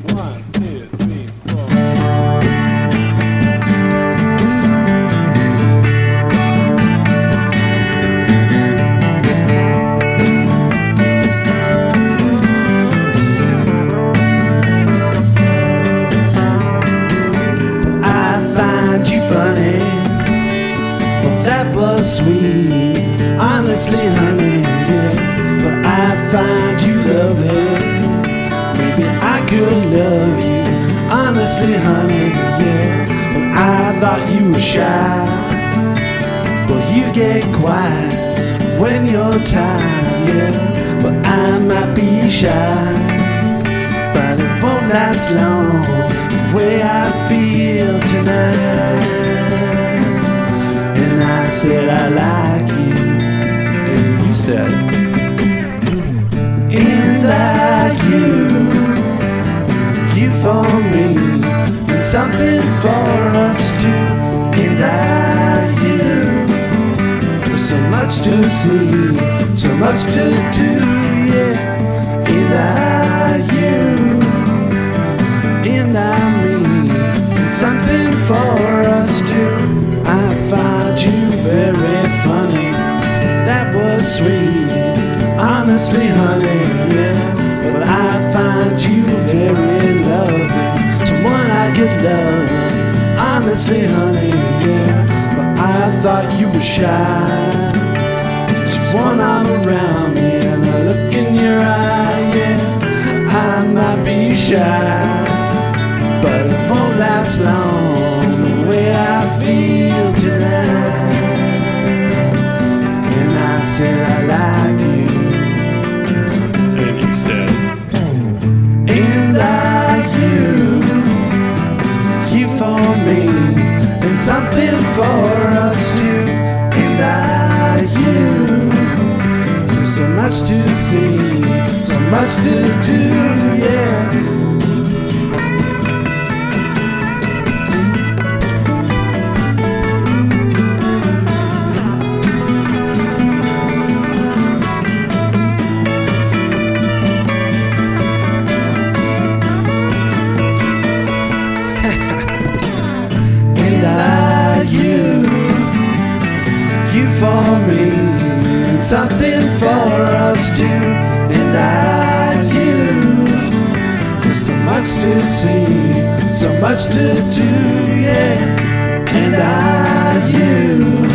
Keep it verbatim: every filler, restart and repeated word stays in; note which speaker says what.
Speaker 1: One, two, three, four.
Speaker 2: I find you funny. Well, that was sweet, honestly, honey, yeah. But I find you lovely. Maybe I could love you, honestly, honey, yeah. But I thought you were shy. Well, you get quiet when you're tired, yeah. But I might be shy, but it won't last long, the way I feel tonight. And I said I like you, and you said, and I you, you for me, and something for us too. And I you, there's so much to see, so much to do, yeah. And I you, and I me, and something for us too. I find you very funny, that was sweet, honestly, honey, yeah. But I find you very lovely, someone I could love, honestly, honey, yeah. But I thought you were shy, just one arm around me and a look in your eye, yeah. I might be shy, but it won't last long, the way I feel tonight. And I said I like you,
Speaker 1: And you said,
Speaker 2: and I you, you for me, and something for us too. And I you, there's so much to see, so much to do, yeah. You for me, and something for us too. And I you, there's so much to see, so much to do, yeah. And I you.